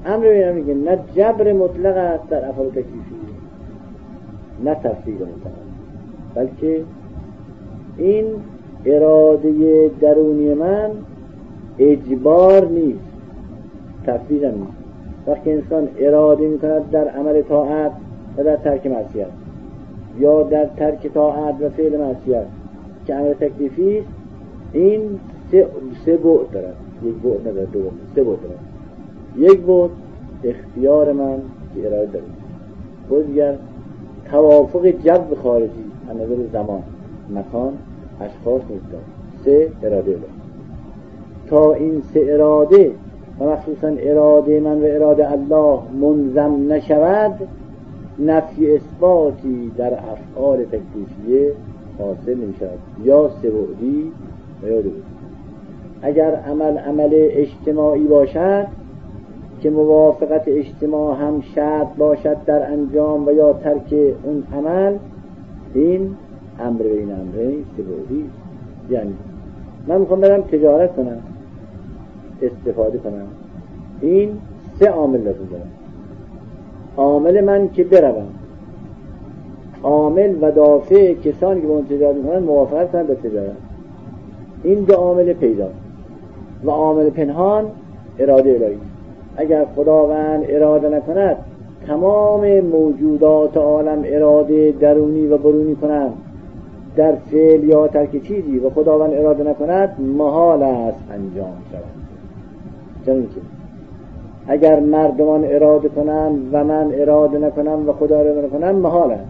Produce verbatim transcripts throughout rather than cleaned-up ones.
امر بین امر میگه نه جبر مطلق است در افعال تکلیفی، نه تفصیل مطلق، بلکه این اراده درونی من اجبار نیست، تفصیل هم نیست. وقتی انسان اراده میکند در عمل طاعت و در ترک معصیت، یا در ترک طاعت و فعل معصیت که عمل تکلیفی است، این سه, سه بعد دارد، یک بعد ندارد، دو بعد، سه بعد دارد. یک بعد اختیار من که اراده دارد، بعد دیگر توافق جو خارجی از نظر زمان، مکان، اشخاص مقدار. سه اراده دارد. تا این سه اراده و مخصوصا اراده من و اراده الله منظم نشود، نفی اثباتی در افعال تکلیفیه حاصل نمی‌شود، یا سه بعدی و یا دو بعدی. اگر عمل عمل اجتماعی باشد که موافقت اجتماع هم شرط باشد در انجام و یا ترک اون عمل، این امر بین امرین سه بعدی. یعنی من میخوام برم تجارت کنم، استفاده کنم، این سه عامل لازم دارم. عامل من که بروم، عامل و دافع کسانی که با اون تجارت میکنن موافقت کنند به تجارت، این دو عامل پیدا. و عامل پنهان اراده الهی. اگر خداوند اراده نکند، تمام موجودات عالم اراده درونی و برونی کنند در فعل یا ترک چیزی و خداوند اراده نکند، محال است انجام شود. چون که اگر مردمان اراده کنند و من اراده نکنم و خدا اراده نکنم، محال است.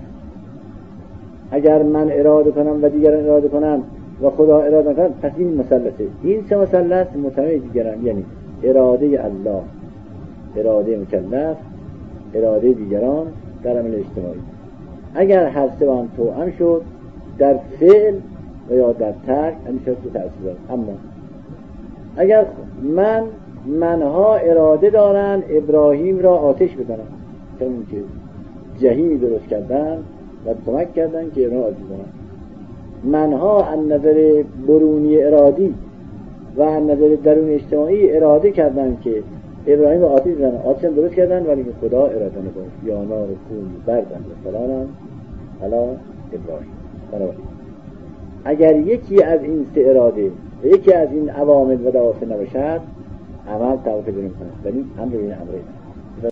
اگر من اراده کنم و دیگران اراده کنم و خدا اراده نکنم، پس این مثلثه. این سه مثلث متمایز دیگران، یعنی اراده الله، اراده مکلف، اراده دیگران در عمل اجتماعی. اگر هر سه با هم توأم شد، در فعل و یا در ترک همیشه تو تأثیر دارد. اما اگر من منها اراده دارن ابراهیم را آتش بدنن، چون که جهیمی درست کردن و کمک کردن که ابراهیم آتش بدنن، منها از نظر برونی ارادی و از نظر درون اجتماعی اراده کردن که ابراهیم را آتش بدنن، آتش هم درست کردن، ولی که خدا اراده نکنه. یا نار کون بردن و سلامن علی ابراهیم. بنابراین اگر یکی از این سه اراده و یکی از این عوامل و دوافع نباشد، عمل توافق نمی‌کند، ولی امر بین امرین.